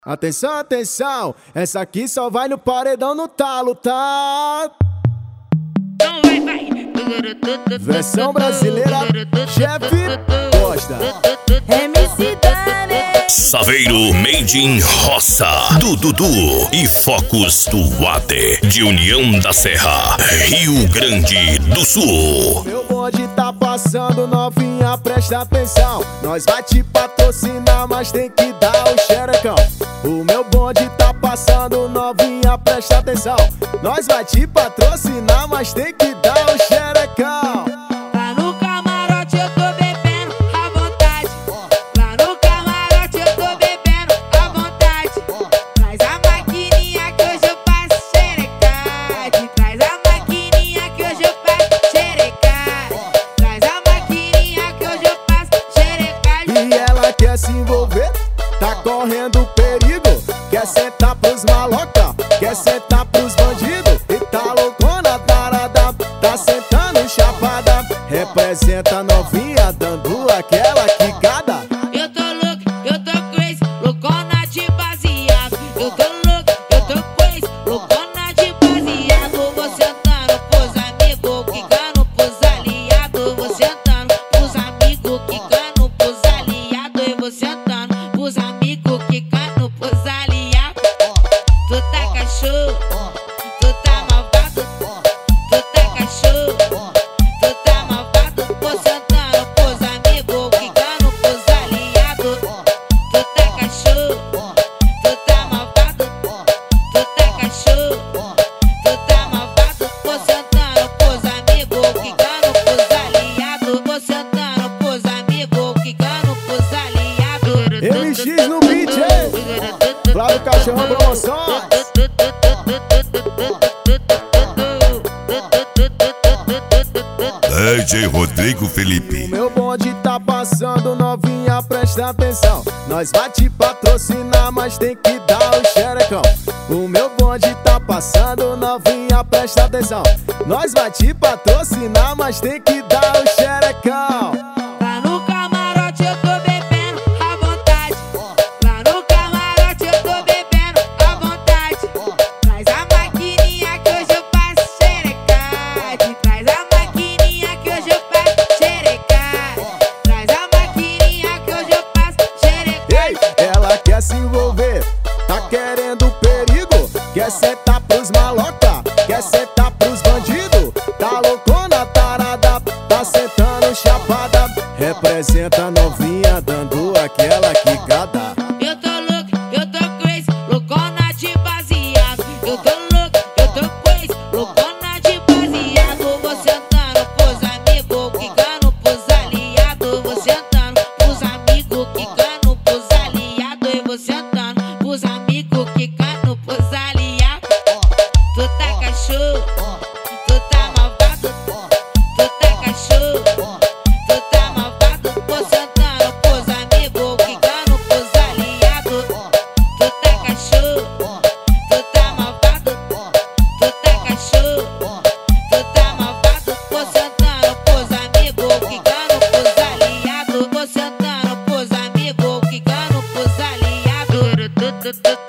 Atenção, atenção, essa aqui só vai no paredão no talo, tá? Então vai. Versão brasileira, chefe Costa. MC Dani. Saveiro Made in Roça, do Dudu e Focus do Ade, de União da Serra, Rio Grande do Sul. Meu bonde tá passando, novinha, presta atenção. Nós vai te patrocinar, mas tem que dar o xerecão. O meu bonde tá passando, novinha, presta atenção. Nós vai te patrocinar, mas tem que dar o xerecão. Lá no camarote eu tô bebendo à vontade. Lá no camarote eu tô bebendo à vontade. Traz a maquininha que hoje eu faço xerecade. Traz a maquininha que hoje eu faço xerecade. Traz a maquininha que hoje eu faço xerecade. E ela quer se envolver, tá correndo perigo. Quer sentar pros maloca, quer sentar pros bandidos. E tá loucona, tarada, tá sentando chapada. Representa a novinha, dando aquela quicada. Eu tô louco, eu tô crazy, loucona de baseado. Eu tô louco, eu tô crazy, loucona de baseado. Vou sentando pros amigos, quicando pros aliados. Vou sentando pros amigos, quicando pros aliados. Eu vou sentando pros amigos, quicando pros aliados. Tu tá cachorro, tu tá malvado. Tu tá cachorro, tu tá malvado. Vou sentando pros amigos, quicando pros aliados. Tu tá cachorro, tu tá malvado. Tu tá cachorro, tu tá malvado. Vou sentando pros amigos, quicando pros aliados. Vou sentando pros amigos, quicando pros aliados. MX no beat, hein? Flávio Cachorrão Promoções. DJ Rodrigo Felipe. Meu bonde tá passando, novinha, presta atenção. Nós vai te patrocinar, mas tem que dar o xerecão. O meu bonde tá passando, novinha, presta atenção. Nós vai te patrocinar, mas tem que dar o xerecão. Lá no camarote eu tô bebendo à vontade. Lá no camarote eu tô bebendo à vontade. Traz a maquininha que hoje eu faço xerecade. Traz a maquininha que hoje eu faço xerecade. Traz a maquininha que hoje eu faço xerecade. Ei, ela quer se envolver, tá querendo perigo. Quer sentar pros maloca, quer sentar pros bandidos. Tá loucona, tarada, tá sentando chapada. Representa a novinha, dando aquela quicada. Eu tô louco, eu tô crazy, loucona de baseado. Eu tô louco, eu tô crazy, loucona de baseado. Vou sentando pros amigos, quicando pros aliados. Vou sentando pros amigos, quicando pros aliados. Eu vou sentando pros amigos, quicando pros aliados. Tu tá cachorro, tu tá malvado. Tu tá cachorro, tu tá malvado. Vou sentando pros amigos, quicando pros aliados. Tu tá cachorro, tu tá malvado. Tu tá cachorro, tu tá malvado. Vou sentando pros amigos, quicando pros aliados. Vou sentando pros amigos, quicando pros aliados.